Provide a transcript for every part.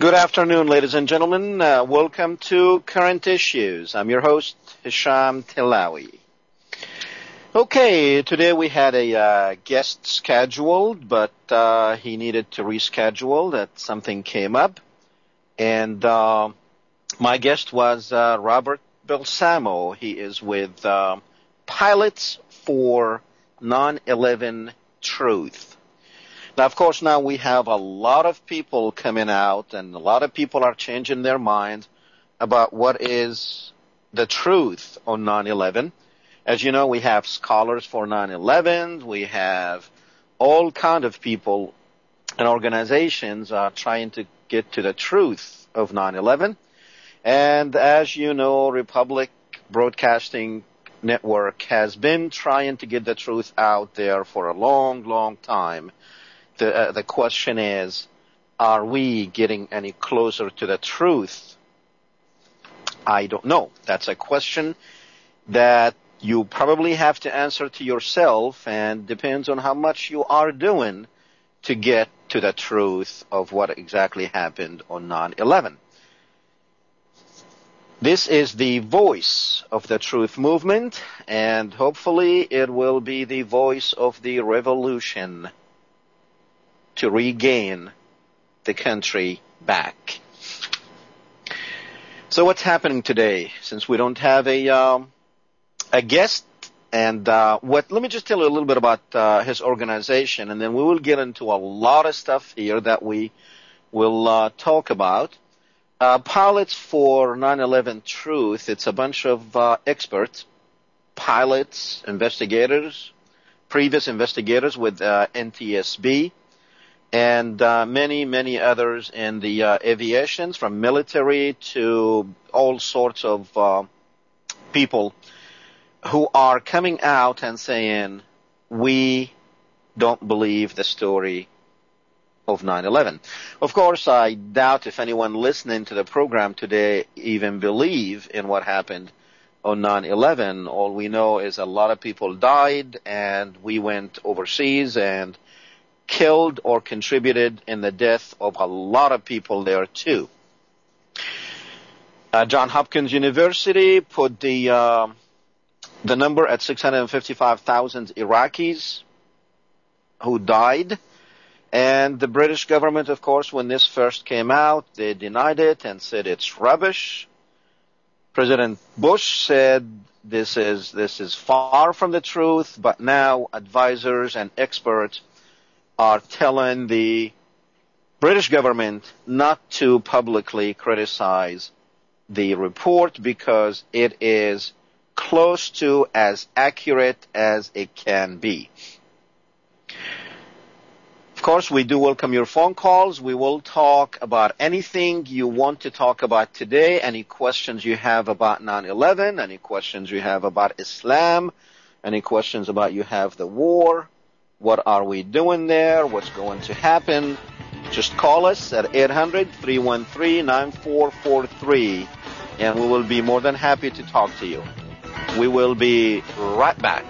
Good afternoon, ladies and gentlemen. Welcome to Current Issues. I'm your host, Hisham Tilawi. Okay, today we had a guest scheduled, but he needed to reschedule. That something came up. And my guest was Robert Balsamo. He is with Pilots for 9/11 Truth. Now, of course, now we have a lot of people coming out, and a lot of people are changing their minds about what is the truth on 9/11. As you know, we have scholars for 9/11. We have all kind of people and organizations trying to get to the truth of 9/11. And as you know, Republic Broadcasting Network has been trying to get the truth out there for a long, long time. The question is, are we getting any closer to the truth? I don't know. That's a question that you probably have to answer to yourself, and depends on how much you are doing to get to the truth of what exactly happened on 9/11. This is the voice of the truth movement, and hopefully it will be the voice of the revolution to regain the country back. So what's happening today? Since we don't have a guest, and let me just tell you a little bit about his organization, and then we will get into a lot of stuff here that we will talk about. Pilots for 9/11 Truth. It's a bunch of experts, pilots, investigators, previous investigators with NTSB, and many, many others in the aviations, from military to all sorts of people who are coming out and saying, we don't believe the story of 9/11. Of course, I doubt if anyone listening to the program today even believe in what happened on 9/11. All we know is a lot of people died, and we went overseas and killed or contributed in the death of a lot of people there too. Johns Hopkins University put the number at 655,000 Iraqis who died. And the British government, of course, when this first came out, they denied it and said it's rubbish. President Bush said this is far from the truth, but now advisors and experts are telling the British government not to publicly criticize the report because it is close to as accurate as it can be. Of course, we do welcome your phone calls. We will talk about anything you want to talk about today, any questions you have about 9/11, any questions you have about Islam, any questions about you have the war. What are we doing there? What's going to happen? Just call us at 800-313-9443, and we will be more than happy to talk to you. We will be right back.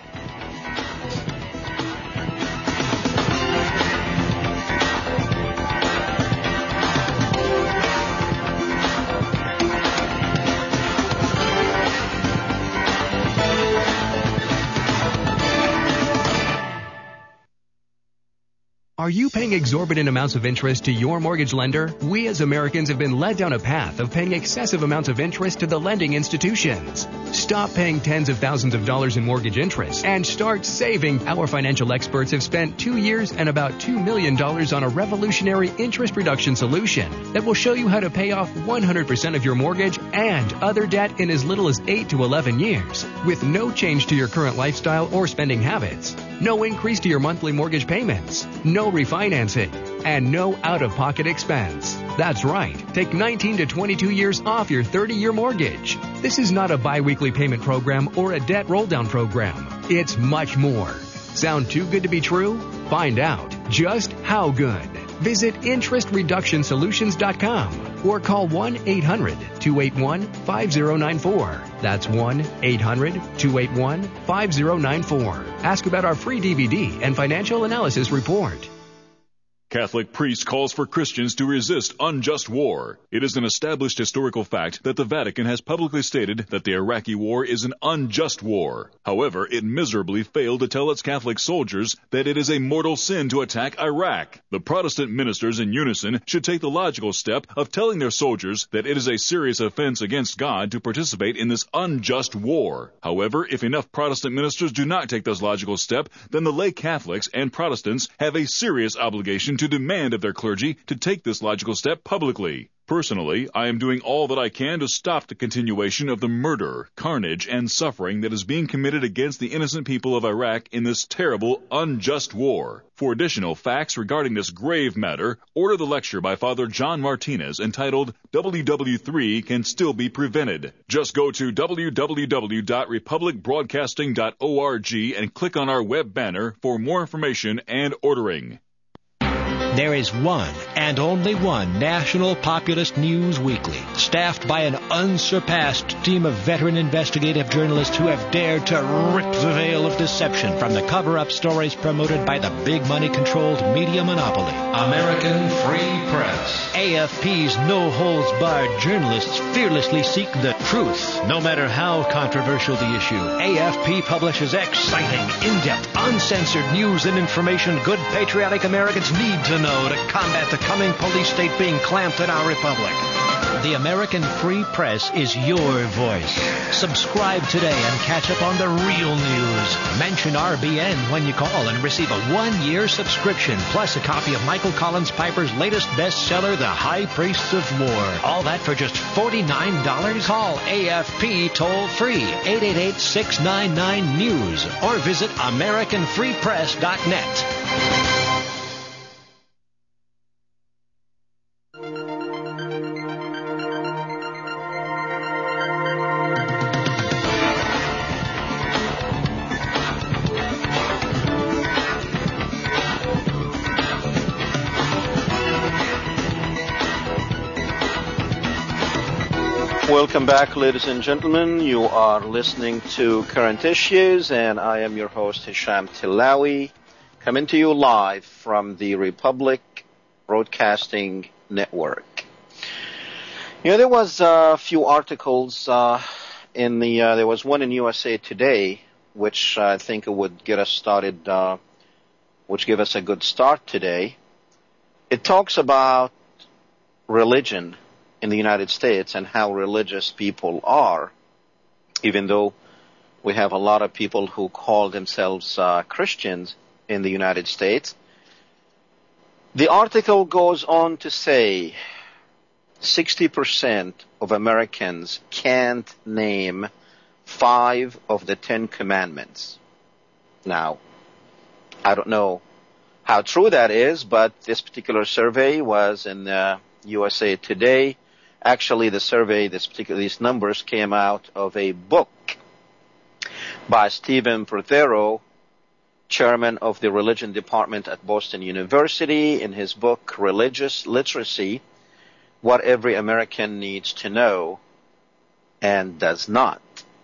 Are you paying exorbitant amounts of interest to your mortgage lender? We as Americans have been led down a path of paying excessive amounts of interest to the lending institutions. Stop paying tens of thousands of dollars in mortgage interest and start saving. Our financial experts have spent 2 years and about $2 million on a revolutionary interest reduction solution that will show you how to pay off 100% of your mortgage and other debt in as little as 8 to 11 years, with no change to your current lifestyle or spending habits, no increase to your monthly mortgage payments, no refinancing, and no out-of-pocket expense. That's right. Take 19 to 22 years off your 30-year mortgage. This is not a bi-weekly payment program or a debt roll-down program. It's much more. Sound too good to be true? Find out just how good. Visit interestreductionsolutions.com or call 1-800-281-5094. That's 1-800-281-5094. Ask about our free DVD and financial analysis report. Catholic priest calls for Christians to resist unjust war. It is an established historical fact that the Vatican has publicly stated that the Iraqi war is an unjust war. However, it miserably failed to tell its Catholic soldiers that it is a mortal sin to attack Iraq. The Protestant ministers in unison should take the logical step of telling their soldiers that it is a serious offense against God to participate in this unjust war. However, if enough Protestant ministers do not take this logical step, then the lay Catholics and Protestants have a serious obligation to demand of their clergy to take this logical step publicly. Personally, I am doing all that I can to stop the continuation of the murder, carnage, and suffering that is being committed against the innocent people of Iraq in this terrible, unjust war. For additional facts regarding this grave matter, order the lecture by Father John Martinez entitled WW3 Can Still Be Prevented. Just go to www.republicbroadcasting.org and click on our web banner for more information and ordering. There is one and only one national populist news weekly, staffed by an unsurpassed team of veteran investigative journalists who have dared to rip the veil of deception from the cover-up stories promoted by the big money-controlled media monopoly. American Free Press. AFP's no-holds-barred journalists fearlessly seek the truth, no matter how controversial the issue. AFP publishes exciting, in-depth, uncensored news and information good patriotic Americans need to know to combat the coming police state being clamped in our republic. The American Free Press is your voice. Subscribe today and catch up on the real news. Mention RBN when you call and receive a 1-year subscription, plus a copy of Michael Collins Piper's latest bestseller, The High Priests of War. All that for just $49? Call AFP toll-free, 888-699-NEWS, or visit AmericanFreePress.net. Welcome back, ladies and gentlemen. You are listening to Current Issues, and I am your host, Hisham Tilawi, coming to you live from the Republic Broadcasting Network. There was a few articles there was one in USA Today, which I think would get us started, which give us a good start today. It talks about religion in the United States and how religious people are, even though we have a lot of people who call themselves Christians in the United States. The article goes on to say 60% of Americans can't name 5 of the 10 commandments. Now, I don't know how true that is, but this particular survey was in USA Today. Actually, the survey, these numbers came out of a book by Stephen Prothero, chairman of the religion department at Boston University, in his book, Religious Literacy, What Every American Needs to Know and Does Not.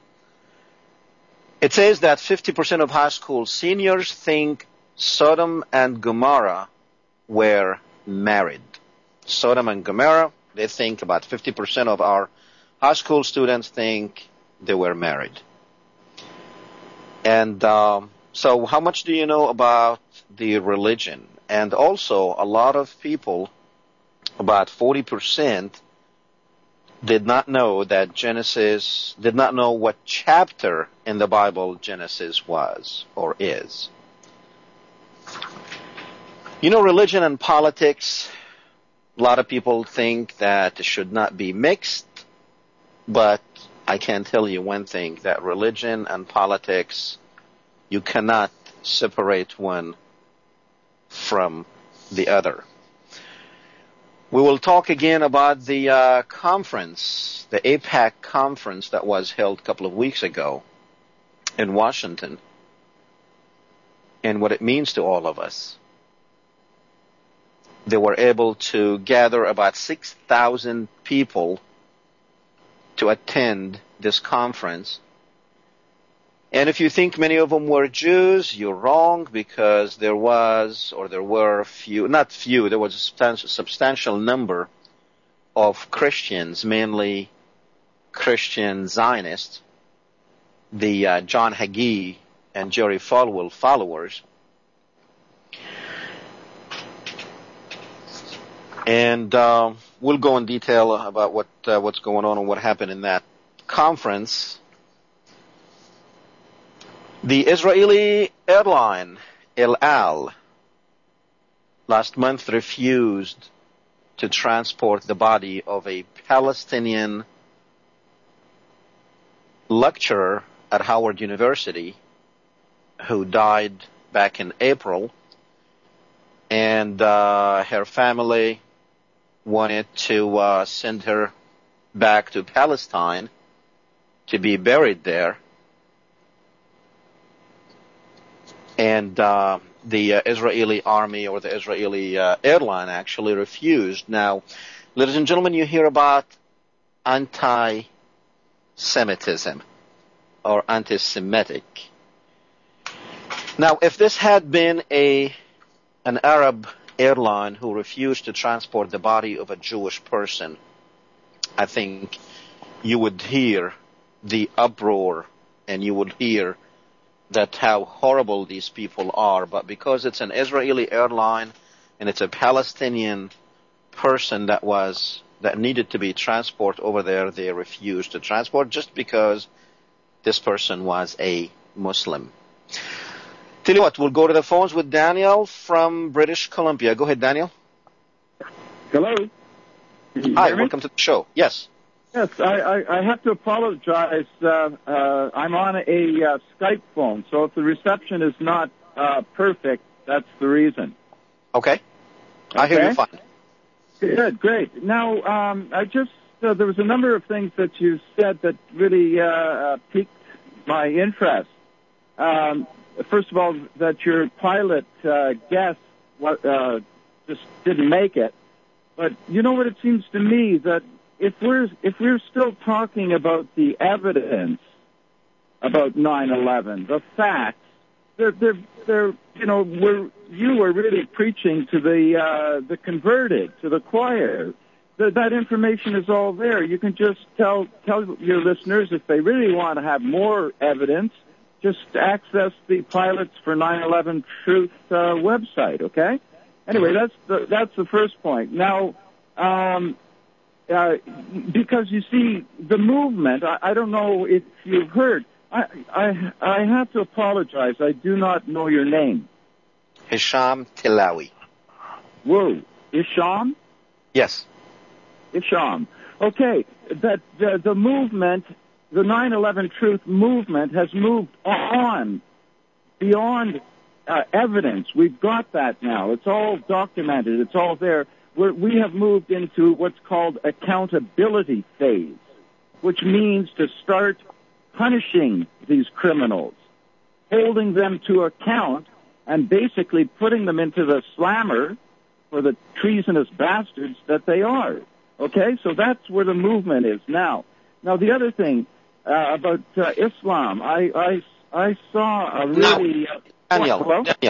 It says that 50% of high school seniors think Sodom and Gomorrah were married. Sodom and Gomorrah, they think about 50% of our high school students think they were married. And so how much do you know about the religion? And also, a lot of people, about 40%, did not know that Genesis, did not know what chapter in the Bible Genesis was or is. Religion and politics, a lot of people think that it should not be mixed, but I can tell you one thing, that religion and politics, you cannot separate one from the other. We will talk again about the conference, the AIPAC conference that was held a couple of weeks ago in Washington, and what it means to all of us. They were able to gather about 6,000 people to attend this conference. And if you think many of them were Jews, you're wrong, because there were a substantial number of Christians, mainly Christian Zionists, the John Hagee and Jerry Falwell followers. And we'll go in detail about what's going on and what happened in that conference. The Israeli airline El Al last month refused to transport the body of a Palestinian lecturer at Howard University who died back in April, and her family wanted to send her back to Palestine to be buried there. And the Israeli army, or the Israeli airline, actually refused. Now, ladies and gentlemen, you hear about anti-Semitism or anti-Semitic. Now, if this had been an Arab airline who refused to transport the body of a Jewish person, I think you would hear the uproar, and you would hear that how horrible these people are. But because it's an Israeli airline and it's a Palestinian person that needed to be transported over there, they refused to transport just because this person was a Muslim. Tell you what, we'll go to the phones with Daniel from British Columbia. Go ahead, Daniel. Hello. Hi, welcome to the show. Yes. Yes, I have to apologize. I'm on a Skype phone, so if the reception is not perfect, that's the reason. Okay. I hear you fine. Good, great. Now, there was a number of things that you said that really piqued my interest. First of all, that your pilot guest just didn't make it. But you know what it seems to me, that if we're still talking about the evidence about 9/11, the facts, you are really preaching to the converted, to the choir. That information is all there. You can just tell your listeners, if they really want to have more evidence, just access the Pilots for 9/11 Truth website. Okay. Anyway, that's the first point. Now, because you see the movement, I don't know if you've heard. I have to apologize. I do not know your name. Hisham Tilawi. Whoa, Isham? Yes. Isham. Okay, that the movement, the 9/11 Truth movement, has moved on beyond evidence. We've got that now. It's all documented. It's all there. We have moved into what's called accountability phase, which means to start punishing these criminals, holding them to account, and basically putting them into the slammer for the treasonous bastards that they are. Okay, so that's where the movement is now. Now, the other thing about Islam, I saw a really... Daniel,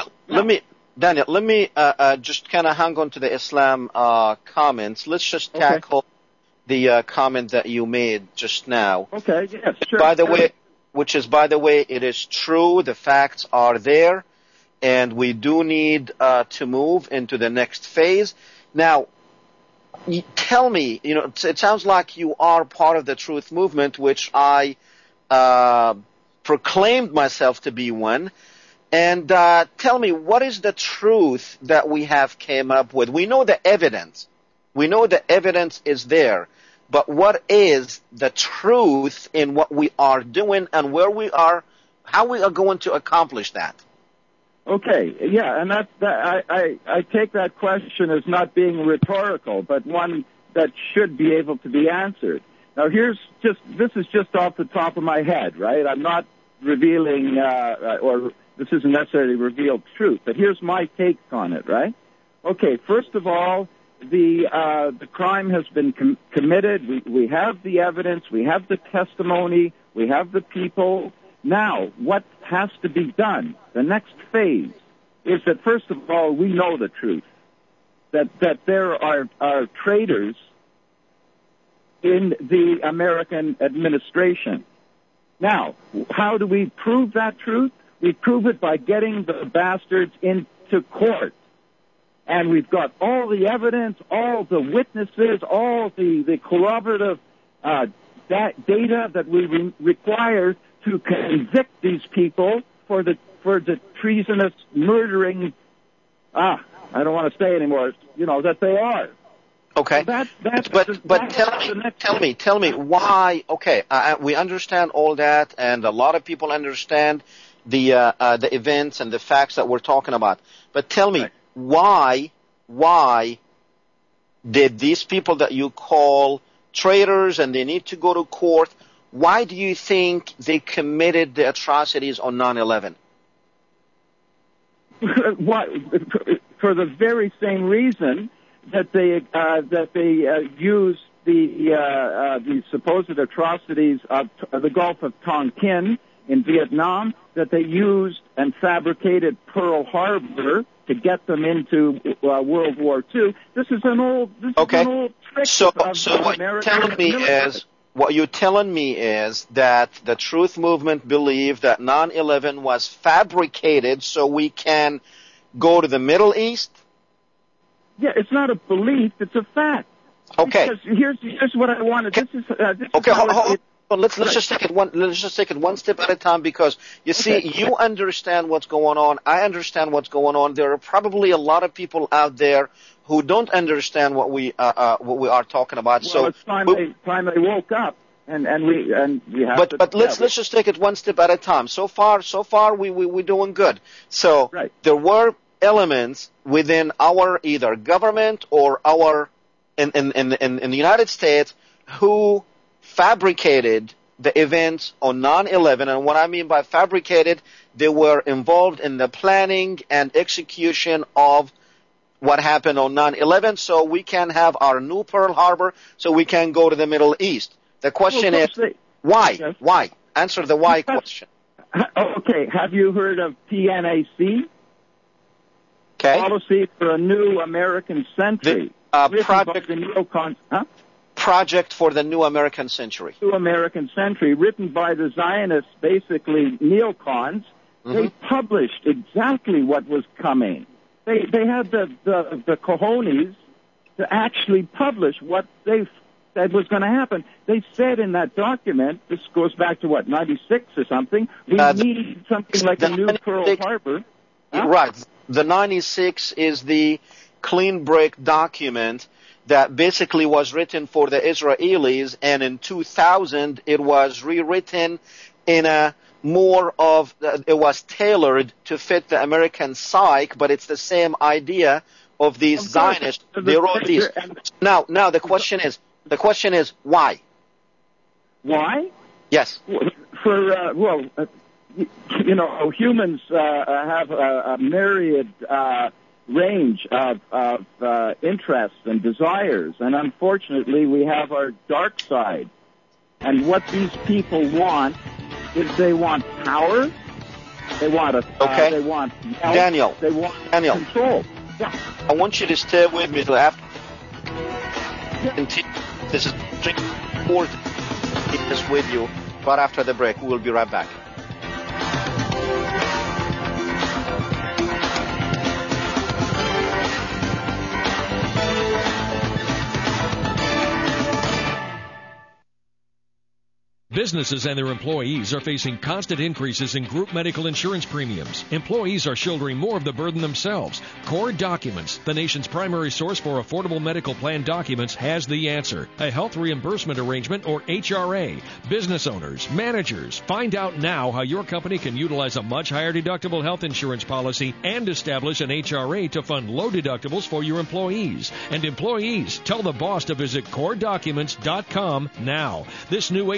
let me just kind of hang on to the Islam comments. Let's just tackle the comment that you made just now. Okay, yes, sure. By the way, it is true. The facts are there, and we do need to move into the next phase. Now, tell me, it sounds like you are part of the Truth movement, which I proclaimed myself to be one. And tell me, what is the truth that we have came up with? We know the evidence. We know the evidence is there. But what is the truth in what we are doing and where we are, how we are going to accomplish that? Okay, yeah, and I take that question as not being rhetorical, but one that should be able to be answered. Now, this is just off the top of my head, right? I'm not revealing, or this isn't necessarily revealed truth, but here's my take on it, right? Okay, first of all, the crime has been committed. We have the evidence. We have the testimony. We have the people. Now, what has to be done, the next phase, is that, first of all, we know the truth, that there are traitors in the American administration. Now, how do we prove that truth? We prove it by getting the bastards into court. And we've got all the evidence, all the witnesses, all the corroborative data that we require to convict these people for the treasonous, murdering, I don't want to say anymore, that they are. Okay. But tell me why, okay, we understand all that, and a lot of people understand the events and the facts that we're talking about. But tell me, why did these people that you call traitors and they need to go to court, why do you think they committed the atrocities on 9/11? For the very same reason that they used the supposed atrocities of the Gulf of Tonkin in Vietnam, that they used and fabricated Pearl Harbor to get them into World War II. This is an old trick. So what you're telling me is that the Truth Movement believed that 9/11 was fabricated so we can go to the Middle East? Yeah, it's not a belief; it's a fact. Okay. Because here's what I wanted. Okay, hold on. Let's just take it one step at a time, because you see, you understand what's going on. I understand what's going on. There are probably a lot of people out there who don't understand what we are talking about. Well, it's time they woke up, and we have. But let's just take it one step at a time. So far we're doing good. So there were elements within our either government or our in the United States who fabricated the events on 9/11, and what I mean by fabricated, they were involved in the planning and execution of what happened on 9/11, so we can have our new Pearl Harbor, so we can go to the Middle East. The question is, why? Yes. Why? Answer the why question. Okay, have you heard of PNAC? Okay. Policy for a New American Century. Project for the New American Century. New American Century, written by the Zionists, basically neocons. Mm-hmm. They published exactly what was coming. They had the cojones to actually publish what they said was going to happen. They said in that document, this goes back to 96 or something, we need something like a new Pearl Harbor. Huh? Right. The 96 is the clean break document that basically was written for the Israelis, and in 2000 it was rewritten in a more of, it was tailored to fit the American psyche, but it's the same idea of these Zionists. They wrote these. Now the question is why? Why? Yes. Humans have a myriad range of interests and desires, and unfortunately we have our dark side. And what these people want is they want power, they want they want health, Daniel, they want control. Yeah. I want you to stay with me till after. This is important. Keep this with you. But after the break, we will be right back. Businesses and their employees are facing constant increases in group medical insurance premiums. Employees are shouldering more of the burden themselves. Core Documents, the nation's primary source for affordable medical plan documents, has the answer. A health reimbursement arrangement, or HRA. Business owners, managers, find out now how your company can utilize a much higher deductible health insurance policy and establish an HRA to fund low deductibles for your employees. And employees, tell the boss to visit CoreDocuments.com now. This new HRA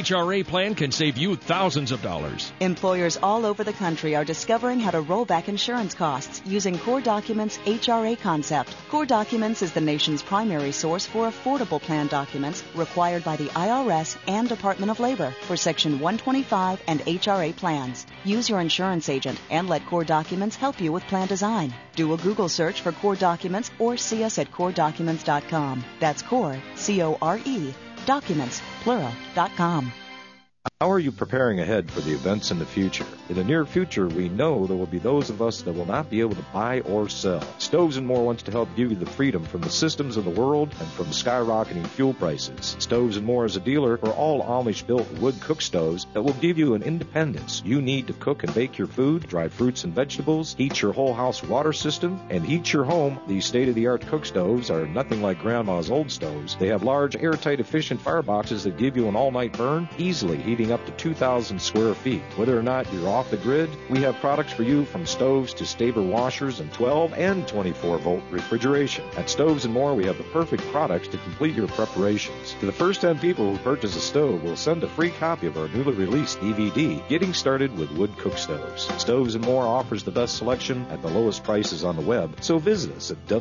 plan can save you thousands of dollars. Employers all over the country are discovering how to roll back insurance costs using Core Documents' HRA concept. Core Documents is the nation's primary source for affordable plan documents required by the IRS and Department of Labor for Section 125 and HRA plans. Use your insurance agent and let Core Documents help you with plan design. Do a Google search for Core Documents or see us at CoreDocuments.com. That's Core, C-O-R-E, Documents, plural.com. How are you preparing ahead for the events in the future? In the near future, we know there will be those of us that will not be able to buy or sell. Stoves & More wants to help give you the freedom from the systems of the world and from skyrocketing fuel prices. Stoves & More is a dealer for all Amish-built wood cook stoves that will give you an independence you need to cook and bake your food, dry fruits and vegetables, heat your whole house water system, and heat your home. These state-of-the-art cook stoves are nothing like Grandma's old stoves. They have large, airtight, efficient fireboxes that give you an all-night burn, easily heating up to 2,000 square feet. Whether or not you're off the grid, we have products for you from stoves to Staber washers and 12 and 24-volt refrigeration. At Stoves & More, we have the perfect products to complete your preparations. To the first 10 people who purchase a stove, we'll send a free copy of our newly released DVD, Getting Started with Wood Cook Stoves. Stoves & More offers the best selection at the lowest prices on the web, so visit us at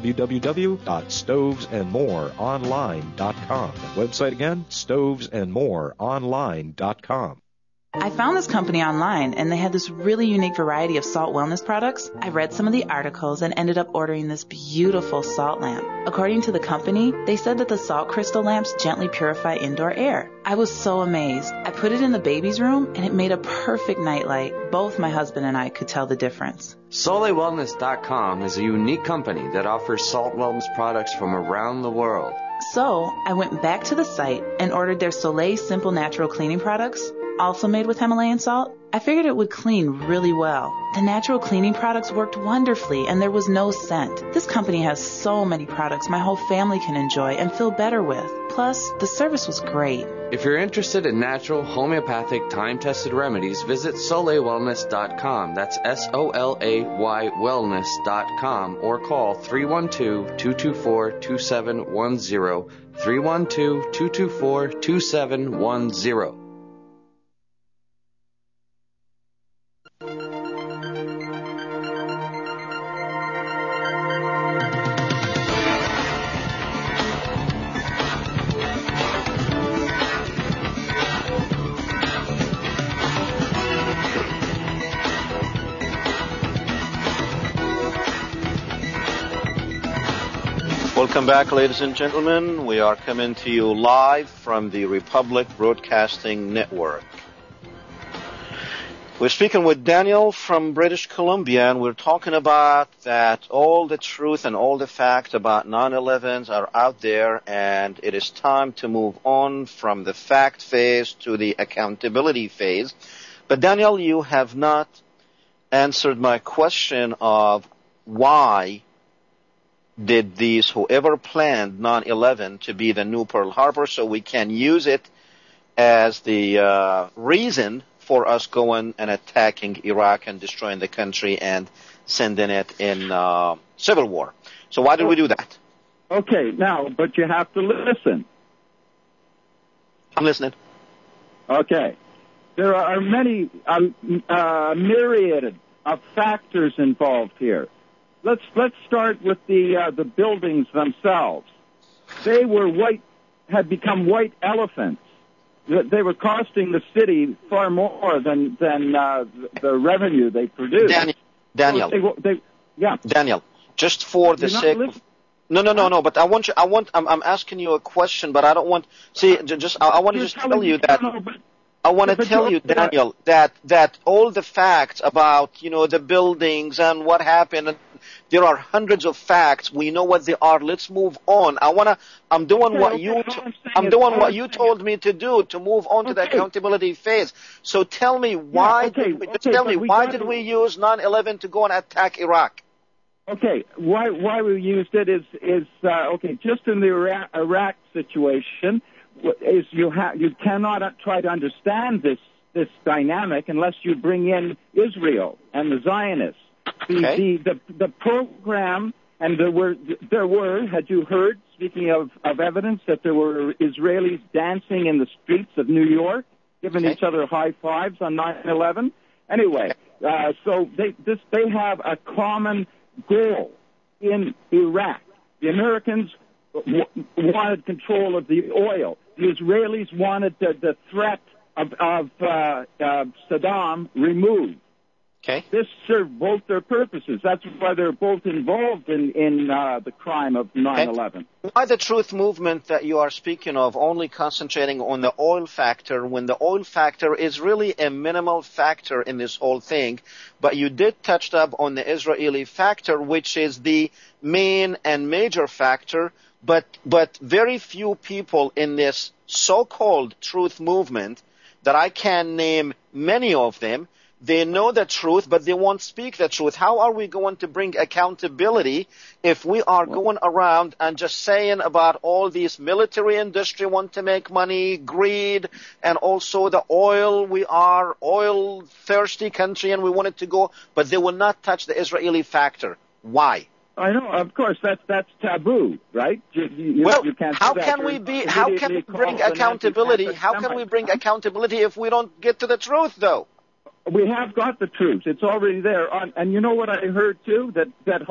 www.stovesandmoreonline.com. That website again, stovesandmoreonline.com. I found this company online, and they had this really unique variety of salt wellness products. I read some of the articles and ended up ordering this beautiful salt lamp. According to the company, they said that the salt crystal lamps gently purify indoor air. I was so amazed. I put it in the baby's room, and it made a perfect nightlight. Both my husband and I could tell the difference. SoleilWellness.com is a unique company that offers salt wellness products from around the world. So I went back to the site and ordered their Soleil Simple Natural Cleaning products, also made with Himalayan salt. I figured it would clean really well. The natural cleaning products worked wonderfully, and there was no scent. This company has so many products my whole family can enjoy and feel better with. Plus, the service was great. If you're interested in natural, homeopathic, time-tested remedies, visit SoleilWellness.com. That's SOLAY wellness.com, or call 312-224-2710, 312-224-2710. Welcome back, ladies and gentlemen. We are coming to you live from the Republic Broadcasting Network. We're speaking with Daniel from British Columbia, and we're talking about that all the truth and all the facts about 9/11s are out there, and it is time to move on from the fact phase to the accountability phase. But Daniel, you have not answered my question of why did these, whoever planned 9/11 to be the new Pearl Harbor, so we can use it as the reason for us going and attacking Iraq and destroying the country and sending it in civil war. So why did we do that? Okay, now, but you have to listen. I'm listening. Okay. There are many, myriad of factors involved here. Let's start with the buildings themselves. They were had become white elephants. They were costing the city far more than the revenue they produced. Daniel. Yeah. Daniel, just for the sake of... No, but I'm asking you a question, but I don't want, I want to just tell you that, I want to tell you, Daniel, that all the facts about, the buildings and what happened, there are hundreds of facts. We know what they are. Let's move on. I'm doing what you told me to do, to move on to the accountability phase. So tell me why did we use 9/11 to go and attack Iraq? Okay, why we used it is just in the Iraq situation is you cannot try to understand this dynamic unless you bring in Israel and the Zionists. The program, and there were had you heard, speaking of evidence, that there were Israelis dancing in the streets of New York? giving each other high fives on 9/11. Anyway, so they have a common goal in Iraq. The Americans wanted control of the oil. The Israelis wanted the threat of Saddam removed. Okay. This served both their purposes. That's why they're both involved in the crime of 9/11. Why the truth movement that you are speaking of only concentrating on the oil factor when the oil factor is really a minimal factor in this whole thing? But you did touch up on the Israeli factor, which is the main and major factor. But very few people in this so-called truth movement, that I can name many of them, they know the truth, but they won't speak the truth. How are we going to bring accountability if we are going around and just saying about all these military industry want to make money, greed, and also the oil, we are oil-thirsty country and we want it to go, but they will not touch the Israeli factor. Why? I know, of course, that's taboo, right? You can't how can we bring accountability? How can we bring accountability if we don't get to the truth, though? We have got the truth. It's already there. And you know what I heard too? That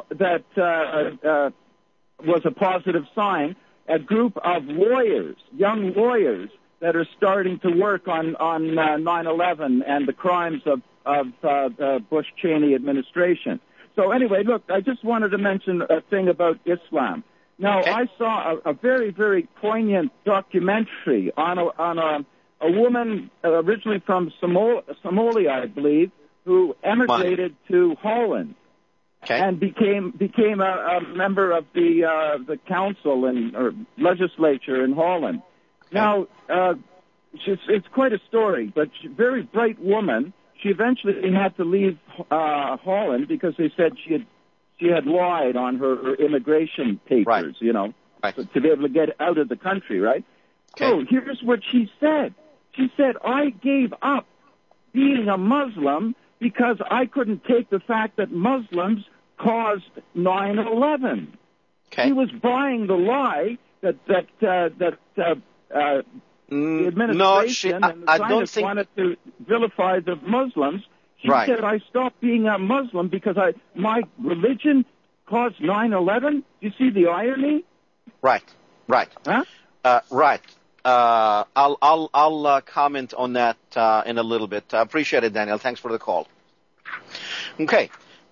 was a positive sign. A group of lawyers, young lawyers, that are starting to work on 9/11 and the crimes of the Bush-Cheney administration. So anyway, look, I just wanted to mention a thing about Islam. Now, I saw a very, very poignant documentary on a woman originally from Somalia, I believe, who emigrated to Holland and became a member of the council or legislature in Holland. Now, it's quite a story, but she's a very bright woman. She eventually had to leave Holland because they said she had lied on her immigration papers, to be able to get out of the country, right? So here's what she said. She said, I gave up being a Muslim because I couldn't take the fact that Muslims caused 9/11. She was buying the lie that the administration and the scientists wanted to vilify the Muslims. She said, I stopped being a Muslim because my religion caused 9/11. You see the irony? Right. Huh? Right. I'll comment on that in a little bit. I appreciate it, Daniel. Thanks for the call. Okay.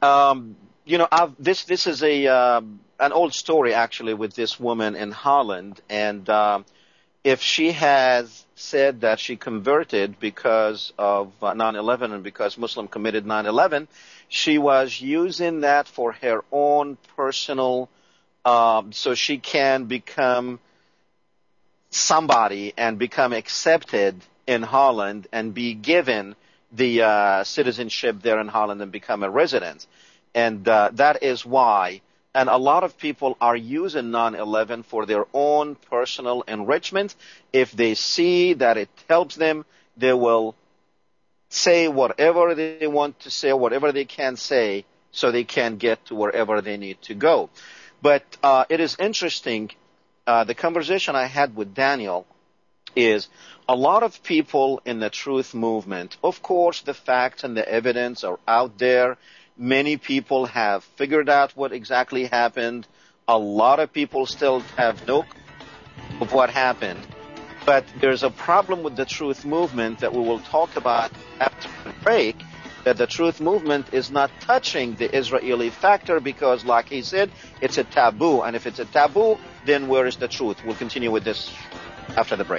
This is an old story actually with this woman in Holland, and if she has said that she converted because of 9/11 and because Muslim committed 9/11, she was using that for her own personal, so she can become somebody and become accepted in Holland and be given the citizenship there in Holland and become a resident. And that is why, and a lot of people are using 9/11 for their own personal enrichment. If they see that it helps them, they will say whatever they want to say, whatever they can say, so they can get to wherever they need to go. But it is interesting. The conversation I had with Daniel is a lot of people in the truth movement, of course, the facts and the evidence are out there. Many people have figured out what exactly happened. A lot of people still have no clue of what happened. But there's a problem with the truth movement that we will talk about after the break, that the truth movement is not touching the Israeli factor because, like he said, it's a taboo. And if it's a taboo, then where is the truth? We'll continue with this after the break.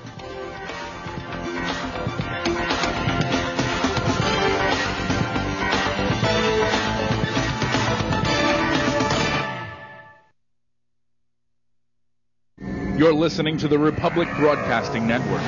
You're listening to the Republic Broadcasting Network,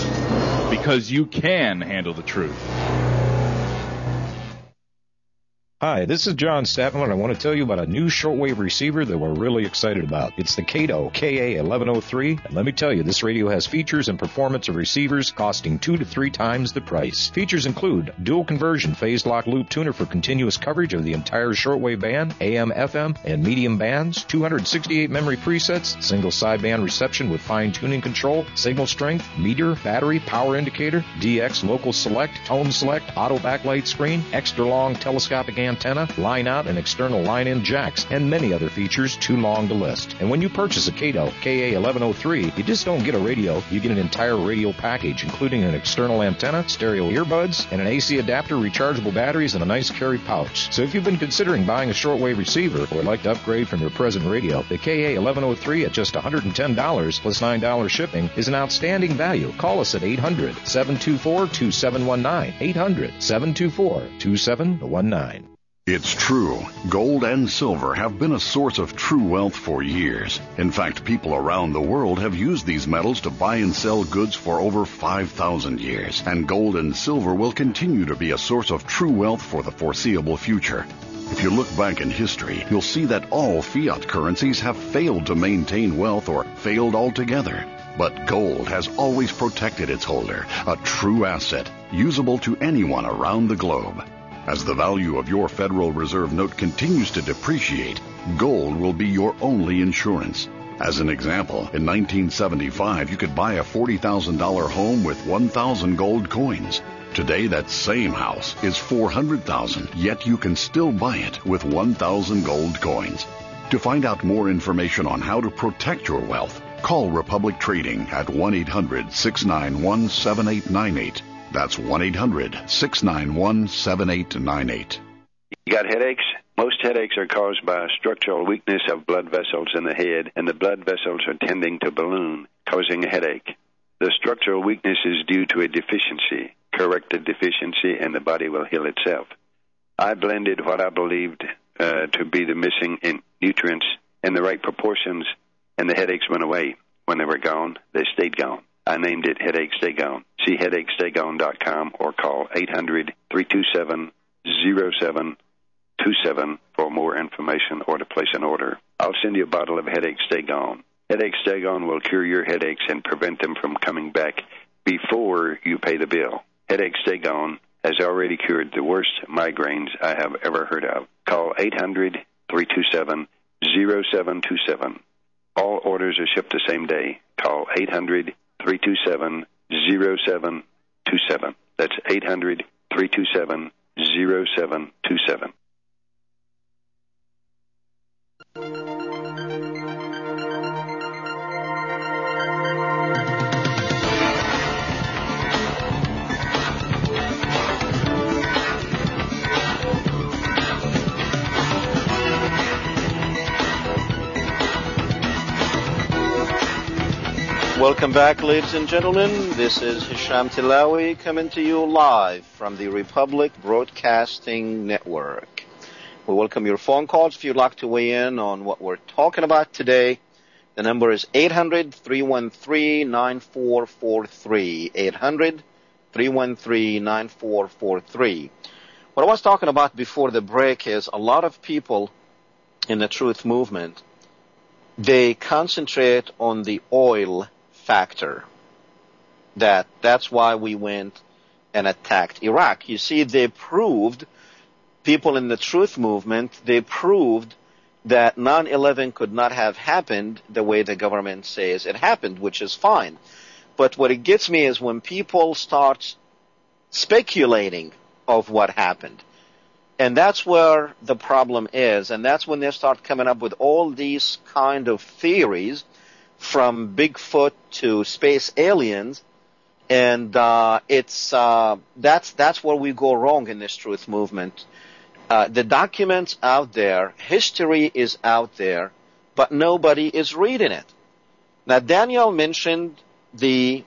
because you can handle the truth. Hi, this is John Statler, and I want to tell you about a new shortwave receiver that we're really excited about. It's the Kato KA1103, and let me tell you, this radio has features and performance of receivers costing 2 to 3 times the price. Features include dual conversion phase lock loop tuner for continuous coverage of the entire shortwave band, AM, FM, and medium bands, 268 memory presets, single sideband reception with fine-tuning control, signal strength, meter, battery, power indicator, DX local select, tone select, auto backlight screen, extra long telescopic antenna, line-out and external line-in jacks, and many other features too long to list. And when you purchase a Kato KA1103, you just don't get a radio, you get an entire radio package, including an external antenna, stereo earbuds, and an AC adapter, rechargeable batteries, and a nice carry pouch. So if you've been considering buying a shortwave receiver or would like to upgrade from your present radio, the KA1103 at just $110 plus $9 shipping is an outstanding value. Call us at 800-724-2719. 800-724-2719. It's true. Gold and silver have been a source of true wealth for years. In fact, people around the world have used these metals to buy and sell goods for over 5,000 years. And gold and silver will continue to be a source of true wealth for the foreseeable future. If you look back in history, you'll see that all fiat currencies have failed to maintain wealth or failed altogether. But gold has always protected its holder, a true asset, usable to anyone around the globe. As the value of your Federal Reserve note continues to depreciate, gold will be your only insurance. As an example, in 1975, you could buy a $40,000 home with 1,000 gold coins. Today, that same house is $400,000, yet you can still buy it with 1,000 gold coins. To find out more information on how to protect your wealth, call Republic Trading at 1-800-691-7898. That's 1-800-691-7898. You got headaches? Most headaches are caused by a structural weakness of blood vessels in the head, and the blood vessels are tending to balloon, causing a headache. The structural weakness is due to a deficiency. Correct the deficiency, and the body will heal itself. I blended what I believed to be the missing nutrients in the right proportions, and the headaches went away. When they were gone, they stayed gone. I named it Headache Stay Gone. See headachestay.com or call 800-327-0727 for more information or to place an order. I'll send you a bottle of Headache Stay Gone. Headache Stay Gone will cure your headaches and prevent them from coming back before you pay the bill. Headache Stay Gone has already cured the worst migraines I have ever heard of. Call 800-327-0727. All orders are shipped the same day. Call 800-327-0727. That's 800-327-0727. Welcome back, ladies and gentlemen. This is Hisham Tilawi coming to you live from the Republic Broadcasting Network. We welcome your phone calls if you'd like to weigh in on what we're talking about today. The number is 800-313-9443. 800-313-9443. What I was talking about before the break is a lot of people in the Truth Movement, they concentrate on the oil factor. That's why we went and attacked Iraq. You see, they proved, people in the Truth Movement, they proved that 9/11 could not have happened the way the government says it happened, which is fine. But what it gets me is when people start speculating of what happened. And that's where the problem is. And that's when they start coming up with all these kind of theories, from Bigfoot to space aliens, and that's where we go wrong in this Truth Movement. The documents out there, history is out there, but nobody is reading it. Now, Daniel mentioned the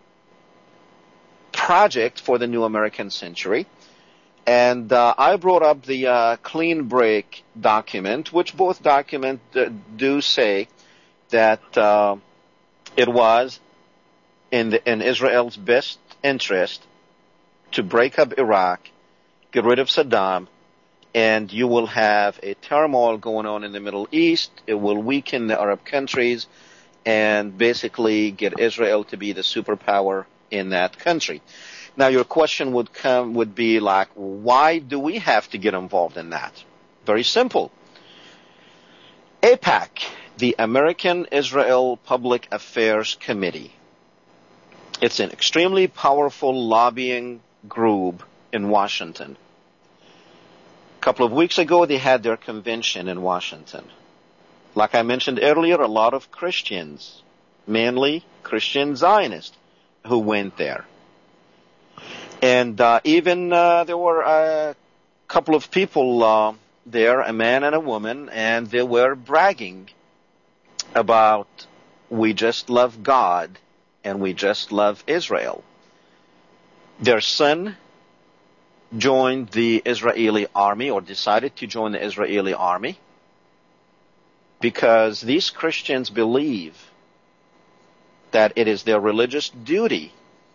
project for the New American Century, and I brought up the Clean Break document, which both documents do say that it was in Israel's best interest to break up Iraq, get rid of Saddam, and you will have a turmoil going on in the Middle East. It will weaken the Arab countries and basically get Israel to be the superpower in that country. Now, your question would be like, why do we have to get involved in that? Very simple. AIPAC, the American Israel Public Affairs Committee, it's an extremely powerful lobbying group in Washington. A couple of weeks ago, they had their convention in Washington. Like I mentioned earlier, a lot of Christians, mainly Christian Zionists, who went there. And even there were a couple of people there, a man and a woman, and they were bragging about, we just love God and we just love Israel. Their son joined the Israeli army, or decided to join the Israeli army, because these Christians believe that it is their religious duty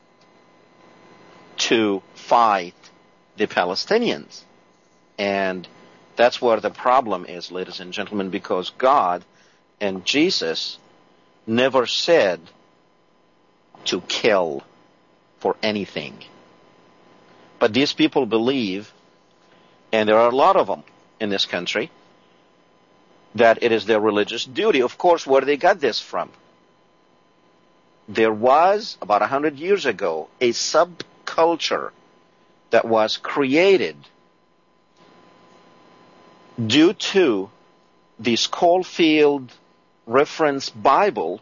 to fight the Palestinians. And that's where the problem is, ladies and gentlemen, because God and Jesus never said to kill for anything. But these people believe, and there are a lot of them in this country, that it is their religious duty. Of course, where they got this from? There was, about 100 years ago, a subculture that was created due to the Schofield Reference Bible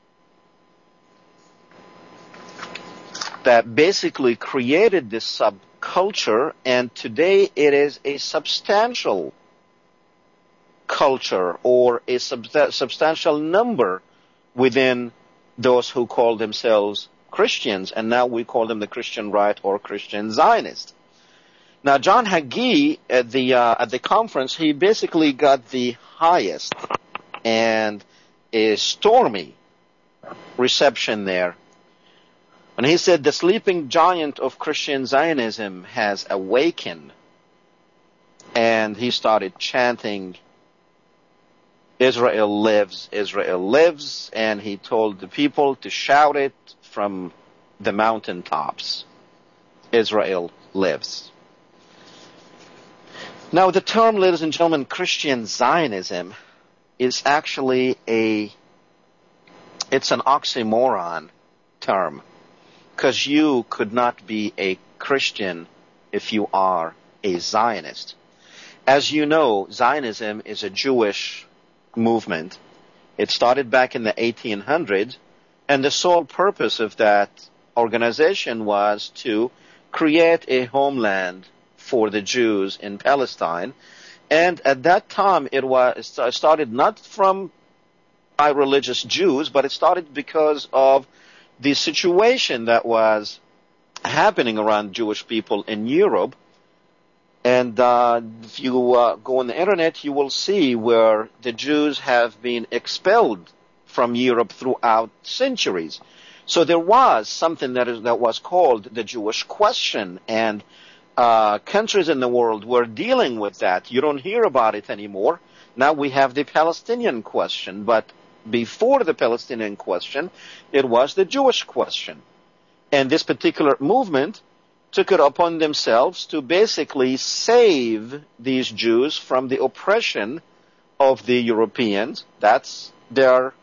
that basically created this subculture, and today it is a substantial culture, or a substantial number within those who call themselves Christians, and now we call them the Christian Right or Christian Zionist. Now, John Hagee at the conference, he basically got the highest and a stormy reception there. And he said the sleeping giant of Christian Zionism has awakened. And he started chanting, Israel lives, Israel lives, and he told the people to shout it from the mountaintops. Israel lives. Now, the term, ladies and gentlemen, Christian Zionism is actually it's an oxymoron term, because you could not be a Christian if you are a Zionist. As you know, Zionism is a Jewish movement. It started back in the 1800s, and the sole purpose of that organization was to create a homeland for the Jews in Palestine. And at that time, it started not by religious Jews, but it started because of the situation that was happening around Jewish people in Europe. And if you go on the internet, you will see where the Jews have been expelled from Europe throughout centuries. So there was something that was called the Jewish question, and countries in the world were dealing with that. You don't hear about it anymore. Now we have the Palestinian question, but before the Palestinian question, it was the Jewish question. And this particular movement took it upon themselves to basically save these Jews from the oppression of the Europeans. That's their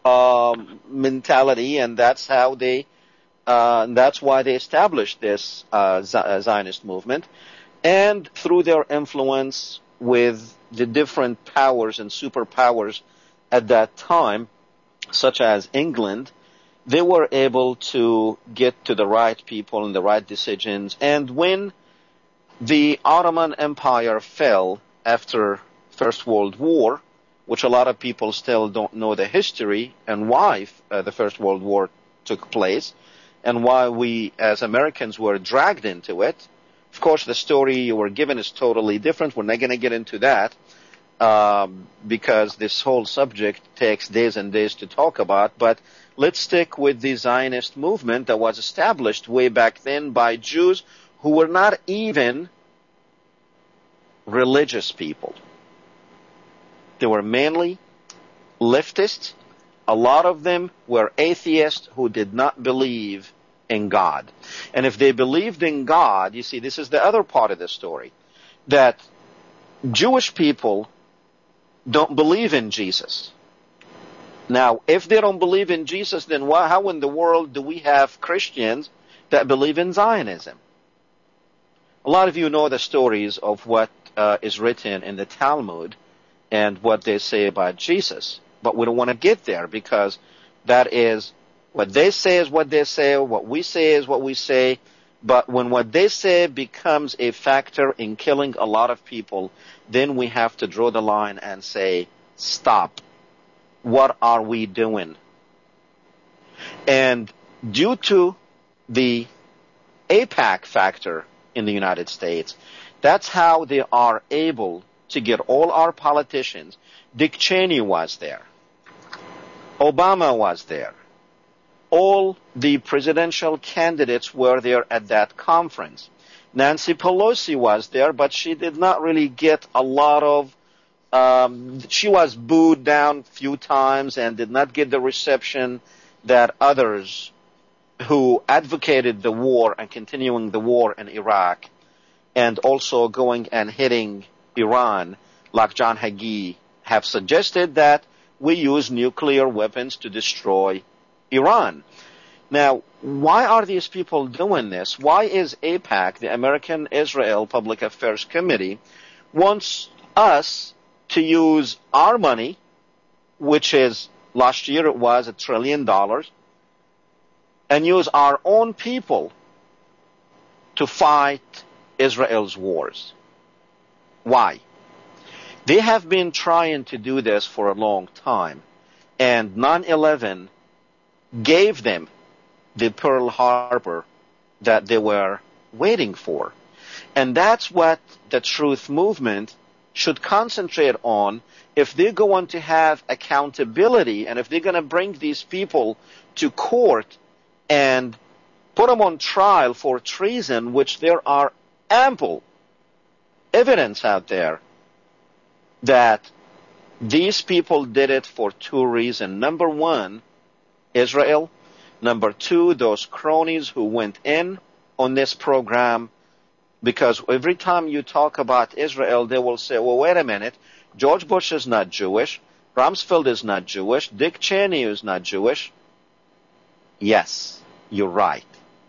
mentality, and that's how that's why they established this Zionist movement. And through their influence with the different powers and superpowers at that time, such as England, they were able to get to the right people and the right decisions. And when the Ottoman Empire fell after First World War, which a lot of people still don't know the history and why the First World War took place, and why we as Americans were dragged into it. Of course, the story you were given is totally different. We're not going to get into that because this whole subject takes days and days to talk about. But let's stick with the Zionist movement that was established way back then by Jews who were not even religious people. They were mainly leftists. A lot of them were atheists who did not believe in God. And if they believed in God, you see, this is the other part of the story, that Jewish people don't believe in Jesus. Now, if they don't believe in Jesus, then how in the world do we have Christians that believe in Zionism? A lot of you know the stories of what is written in the Talmud and what they say about Jesus. But we don't want to get there, because that is what they say is what they say, what we say is what we say. But when what they say becomes a factor in killing a lot of people, then we have to draw the line and say, stop. What are we doing? And due to the AIPAC factor in the United States, that's how they are able to get all our politicians. Dick Cheney was there. Obama was there. All the presidential candidates were there at that conference. Nancy Pelosi was there, but she did not really get a lot of, she was booed down a few times and did not get the reception that others who advocated the war and continuing the war in Iraq and also going and hitting Iran, like John Hagee, have suggested that we use nuclear weapons to destroy Iran. Now, why are these people doing this? Why is AIPAC, the American Israel Public Affairs Committee, wants us to use our money, which is, last year it was $1 trillion, and use our own people to fight Israel's wars? Why? They have been trying to do this for a long time, and 9/11 gave them the Pearl Harbor that they were waiting for. And that's what the Truth Movement should concentrate on if they're going to have accountability, and if they're going to bring these people to court and put them on trial for treason, which there are ample evidence out there that these people did it for two reasons. Number one, Israel. Number two, those cronies who went in on this program, because every time you talk about Israel, they will say, well, wait a minute, George Bush is not Jewish, Rumsfeld is not Jewish, Dick Cheney is not Jewish. Yes, you're right.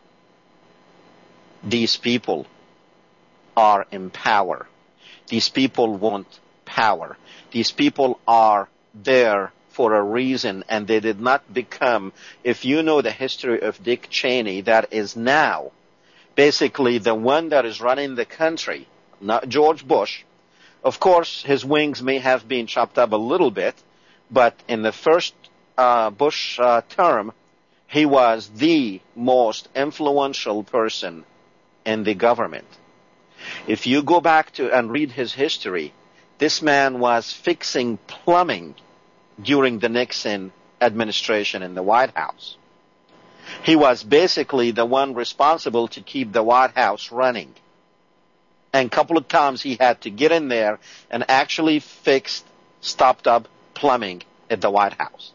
These people are in power. These people want power. These people are there for a reason, and they did not become, if you know the history of Dick Cheney, that is now basically the one that is running the country, not George Bush. Of course, his wings may have been chopped up a little bit, but in the first Bush term, he was the most influential person in the government. If you go back to and read his history, this man was fixing plumbing during the Nixon administration in the White House. He was basically the one responsible to keep the White House running. And a couple of times he had to get in there and actually fix stopped up plumbing at the White House.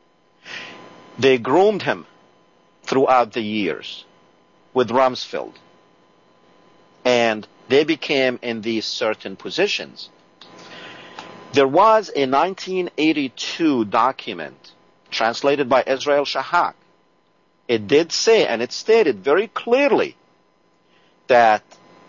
They groomed him throughout the years with Rumsfeld. And they became in these certain positions. There was a 1982 document translated by Israel Shahak. It did say, and it stated very clearly, that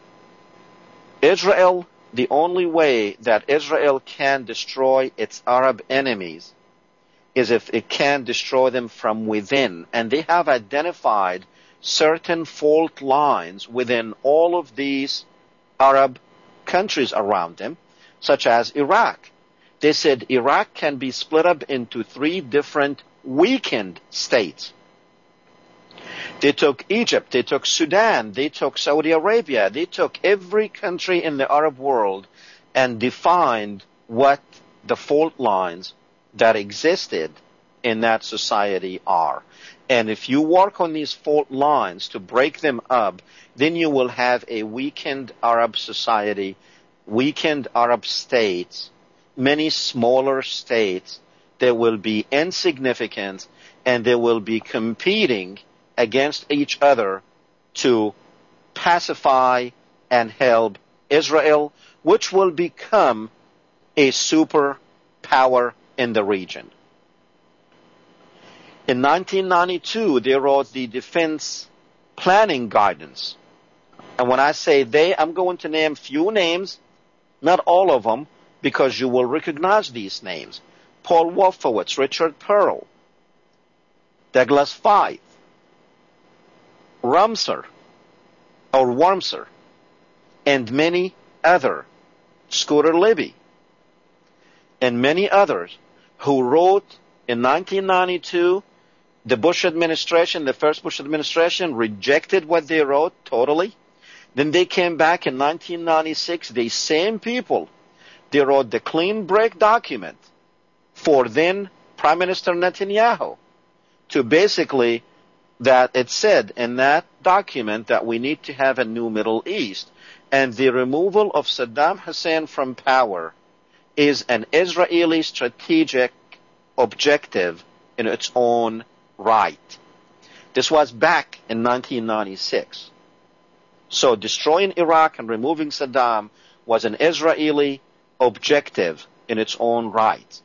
Israel, the only way that Israel can destroy its Arab enemies is if it can destroy them from within. And they have identified certain fault lines within all of these Arab countries around them, such as Iraq. They said Iraq can be split up into 3 different weakened states. They took Egypt, they took Sudan, they took Saudi Arabia, they took every country in the Arab world and defined what the fault lines that existed in that society are. And if you work on these fault lines to break them up, then you will have a weakened Arab society weakened Arab states, many smaller states, they will be insignificant and they will be competing against each other to pacify and help Israel, which will become a superpower in the region. In 1992, they wrote the Defense Planning Guidance. And when I say they, I'm going to name few names, not all of them, because you will recognize these names. Paul Wolfowitz, Richard Pearl, Douglas Feith, Wormser, and many other, Scooter Libby, and many others who wrote in 1992. The Bush administration, the first Bush administration, rejected what they wrote totally. Then they came back in 1996. The same people, they wrote the clean break document for then Prime Minister Netanyahu to basically that it said in that document that we need to have a new Middle East, and the removal of Saddam Hussein from power is an Israeli strategic objective in its own right. This was back in 1996. So destroying Iraq and removing Saddam was an Israeli objective in its own right.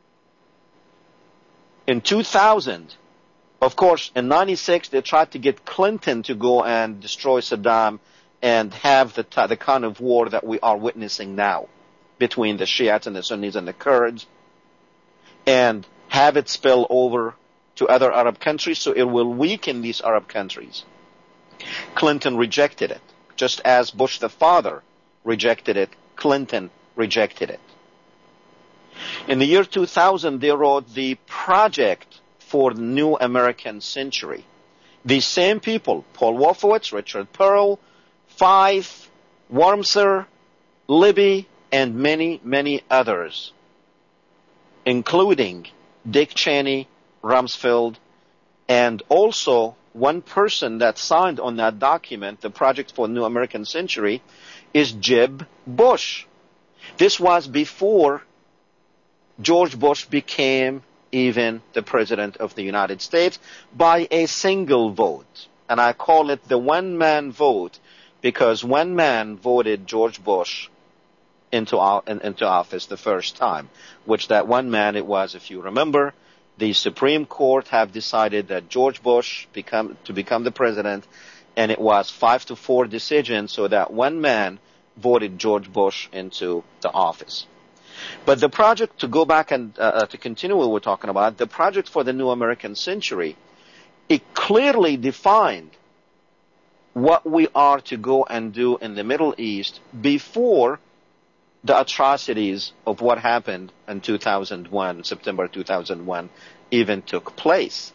In 2000, of course, in 96, they tried to get Clinton to go and destroy Saddam and have the kind of war that we are witnessing now between the Shiites and the Sunnis and the Kurds, and have it spill over to other Arab countries, so it will weaken these Arab countries. Clinton rejected it. Just as Bush the father rejected it, Clinton rejected it. In the year 2000, they wrote the Project for the New American Century. These same people, Paul Wolfowitz, Richard Pearl, Feith, Wormser, Libby, and many, many others, including Dick Cheney, Rumsfeld, and also one person that signed on that document, the Project for New American Century, is Jeb Bush. This was before George Bush became even the President of the United States by a single vote. And I call it the one-man vote because one man voted George Bush into office the first time, which that one man, it was, if you remember, the Supreme Court have decided that George Bush to become the president, and it was 5-4 decision, so that one man voted George Bush into the office. But the project, to go back and to continue what we're talking about, the Project for the New American Century, it clearly defined what we are to go and do in the Middle East before the atrocities of what happened in 2001, September 2001, even took place.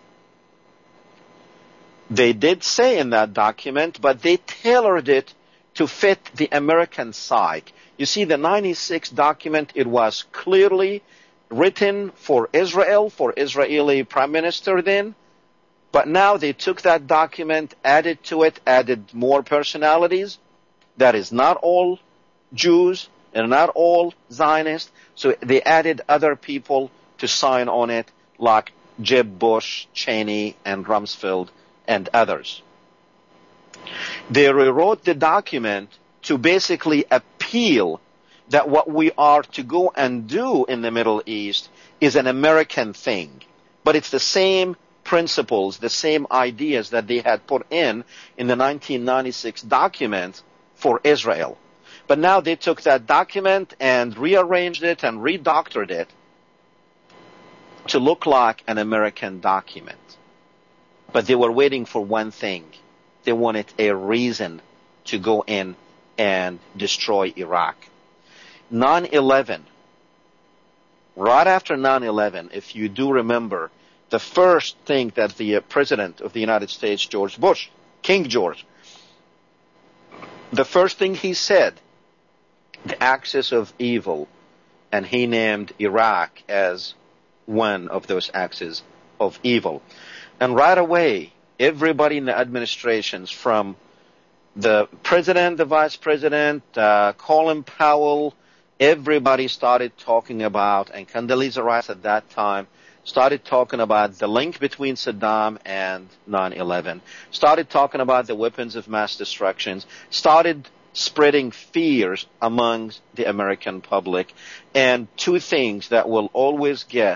They did say in that document, but they tailored it to fit the American psyche. You see, the 96 document, it was clearly written for Israel, for Israeli Prime Minister then, but now they took that document, added to it, added more personalities. That is not all Jews and not all Zionists, so they added other people to sign on it, like Jeb Bush, Cheney, and Rumsfeld, and others. They rewrote the document to basically appeal that what we are to go and do in the Middle East is an American thing. But it's the same principles, the same ideas that they had put in the 1996 document for Israel. But now they took that document and rearranged it and redoctored it to look like an American document. But they were waiting for one thing. They wanted a reason to go in and destroy Iraq. 9/11. Right after 9/11, if you do remember, the first thing that the President of the United States, George Bush, King George, the first thing he said, the axis of evil, and he named Iraq as one of those axes of evil. And right away, everybody in the administrations, from the president, the vice president, Colin Powell, everybody started talking about, and Condoleezza Rice at that time started talking about the link between Saddam and 9/11, started talking about the weapons of mass destruction, started spreading fears among the American public, and two things that will always get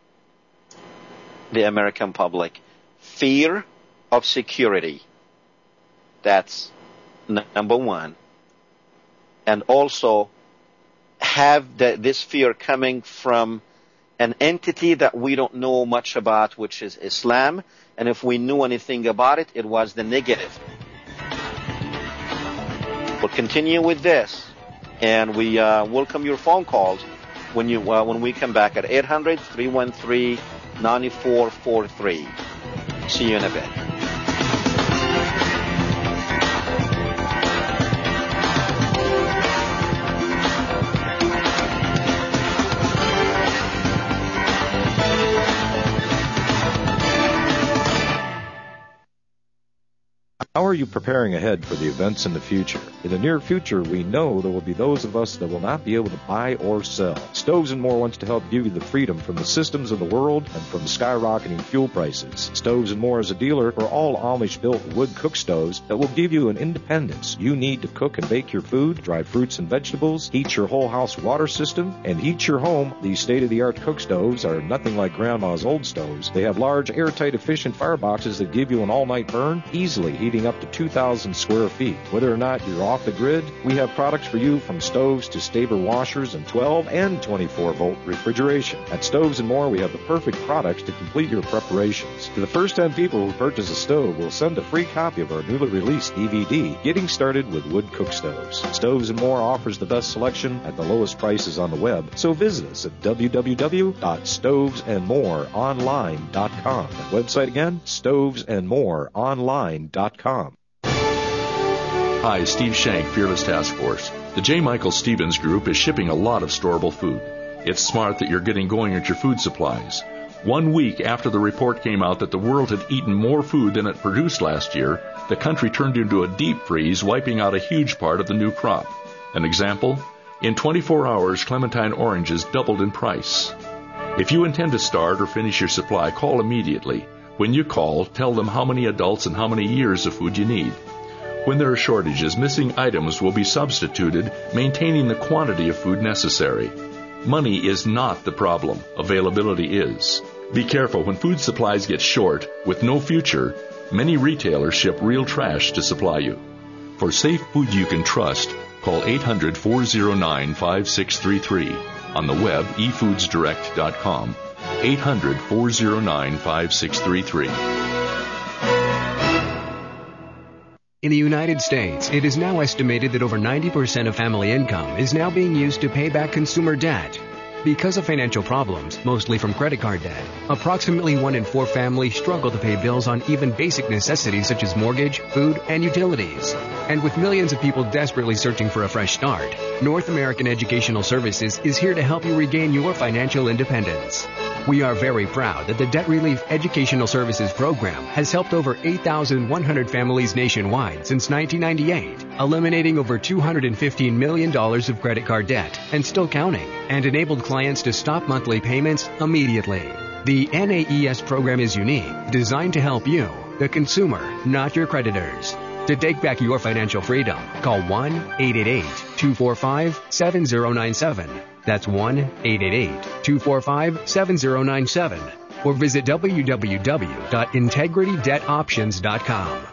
the American public: fear of security. That's number one. And also have this fear coming from an entity that we don't know much about, which is Islam. And if we knew anything about it, it was the negative. We'll continue with this, and we welcome your phone calls when we come back at 800-313-9443. See you in a bit. How are you preparing ahead for the events in the future? In the near future, we know there will be those of us that will not be able to buy or sell. Stoves & More wants to help give you the freedom from the systems of the world and from skyrocketing fuel prices. Stoves & More is a dealer for all Amish-built wood cook stoves that will give you an independence you need to cook and bake your food, dry fruits and vegetables, heat your whole house water system, and heat your home. These state-of-the-art cook stoves are nothing like Grandma's old stoves. They have large, airtight, efficient fireboxes that give you an all-night burn, easily heating up to 2,000 square feet. Whether or not you're off the grid, we have products for you from stoves to Staber washers and 12 and 24-volt refrigeration. At Stoves & More, we have the perfect products to complete your preparations. To the first 10 people who purchase a stove, we'll send a free copy of our newly released DVD, Getting Started with Wood Cook Stoves. Stoves & More offers the best selection at the lowest prices on the web, so visit us at www.stovesandmoreonline.com. That website again, stovesandmoreonline.com. Hi, Steve Shank, Fearless Task Force. The J. Michael Stevens Group is shipping a lot of storable food. It's smart that you're getting going at your food supplies. 1 week after the report came out that the world had eaten more food than it produced last year, the country turned into a deep freeze, wiping out a huge part of the new crop. An example? In 24 hours, clementine oranges doubled in price. If you intend to start or finish your supply, call immediately. When you call, tell them how many adults and how many years of food you need. When there are shortages, missing items will be substituted, maintaining the quantity of food necessary. Money is not the problem. Availability is. Be careful when food supplies get short, with no future. Many retailers ship real trash to supply you. For safe food you can trust, call 800-409-5633. On the web, efoodsdirect.com. 800-409-5633. In the United States, it is now estimated that over 90% of family income is now being used to pay back consumer debt. Because of financial problems, mostly from credit card debt, approximately 1 in 4 families struggle to pay bills on even basic necessities such as mortgage, food, and utilities. And with millions of people desperately searching for a fresh start, North American Educational Services is here to help you regain your financial independence. We are very proud that the Debt Relief Educational Services Program has helped over 8,100 families nationwide since 1998, eliminating over $215 million of credit card debt and still counting, and enabled clients to stop monthly payments immediately. The NAES program is unique, designed to help you, the consumer, not your creditors. To take back your financial freedom, call 1-888-245-7097. That's 1-888-245-7097. Or visit www.integritydebtoptions.com.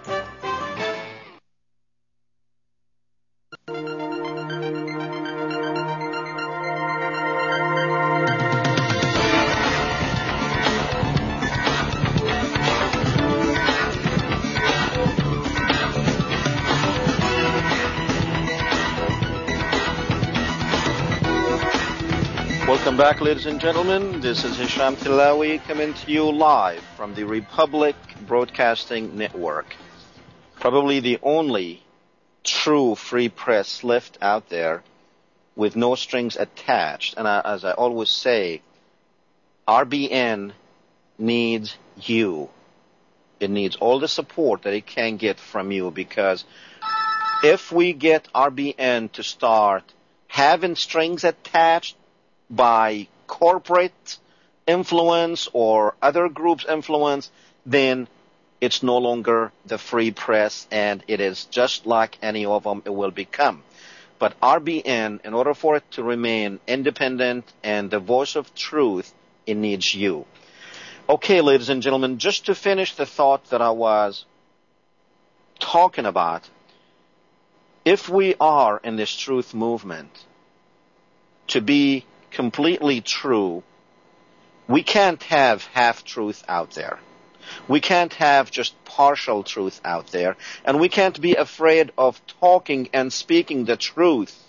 Welcome back, ladies and gentlemen. This is Hisham Tilawi coming to you live from the Republic Broadcasting Network. Probably the only true free press left out there with no strings attached. And as I always say, RBN needs you. It needs all the support that it can get from you, because if we get RBN to start having strings attached by corporate influence or other groups' influence, then it's no longer the free press, and it is just like any of them it will become. But RBN, in order for it to remain independent and the voice of truth, it needs you. Okay, ladies and gentlemen, just to finish the thought that I was talking about, if we are in this truth movement to be completely true, we can't have half-truth out there. We can't have just partial truth out there. And we can't be afraid of talking and speaking the truth.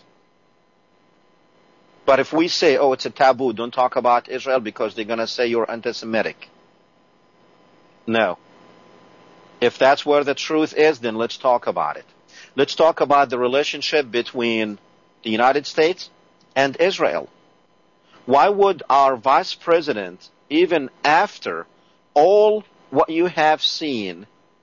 But if we say, oh, it's a taboo, don't talk about Israel because they're going to say you're anti-Semitic. No. If that's where the truth is, then let's talk about it. Let's talk about the relationship between the United States and Israel. Why would our vice president, even after all what you have seen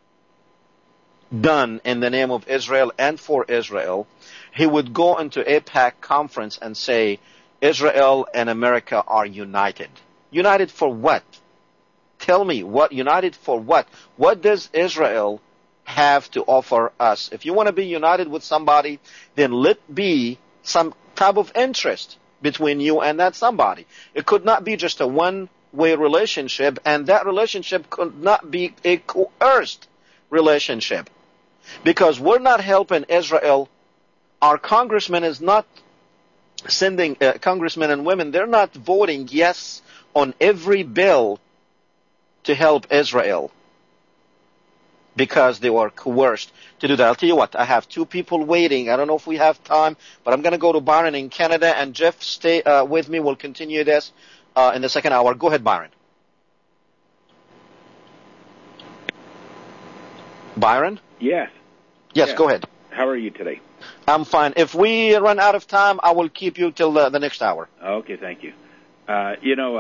done in the name of Israel and for Israel, he would go into AIPAC conference and say, Israel and America are united. United for what? Tell me, what united for what? What does Israel have to offer us? If you want to be united with somebody, then let be some type of interest between you and that somebody. It could not be just a one-way relationship, and that relationship could not be a coerced relationship. Because we're not helping Israel. Our congressman is not sending, congressmen and women, they're not voting yes on every bill to help Israel because they were coerced to do that. I'll tell you what, I have two people waiting. I don't know if we have time, but I'm going to go to Byron in Canada, and Jeff, stay with me. We'll continue this in the second hour. Go ahead, Byron. Byron? Yes. Yes, go ahead. How are you today? I'm fine. If we run out of time, I will keep you till the next hour. Okay, thank you. I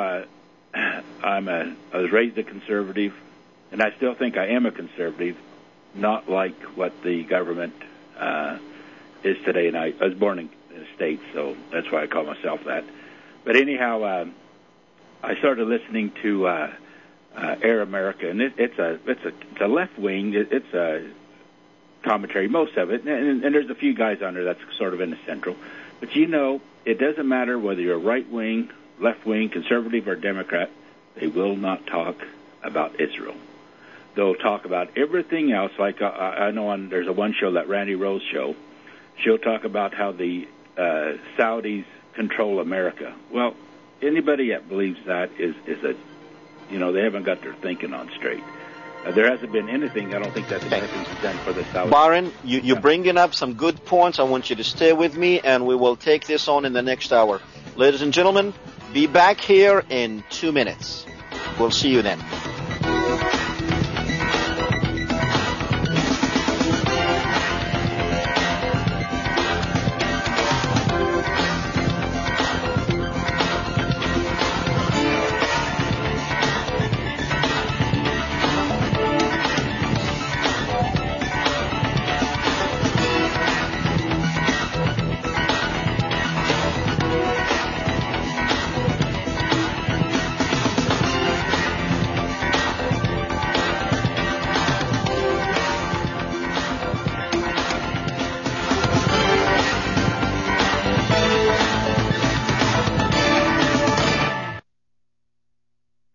was raised a conservative, and I still think I am a conservative, not like what the government is today. And I was born in the States, so that's why I call myself that. But anyhow, I started listening to Air America, and it's a left wing. It's a commentary, most of it, and there's a few guys on there that's sort of in the central. But it doesn't matter whether you're right wing, left wing, conservative, or Democrat. They will not talk about Israel. They'll talk about everything else. Like I know there's one show, that Randy Rose show. She'll talk about how the Saudis control America. Well, anybody that believes that is they haven't got their thinking on straight. There hasn't been anything, I don't think, that the Americans have done for the Saudis. Byron, you're bringing up some good points. I want you to stay with me, and we will take this on in the next hour. Ladies and gentlemen, be back here in 2 minutes. We'll see you then.